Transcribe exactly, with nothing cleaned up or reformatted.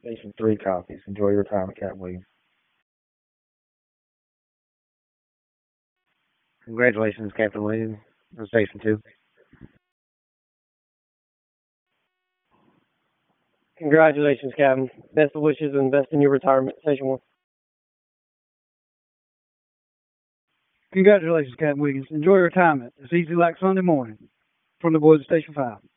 Station three copies. Enjoy your time at Captain Williams. Congratulations, Captain Williams. On Station two. Congratulations, Captain. Best of wishes and best in your retirement, Station one. Congratulations, Captain Wiggins. Enjoy your retirement. It's easy like Sunday morning. From the boys at Station five.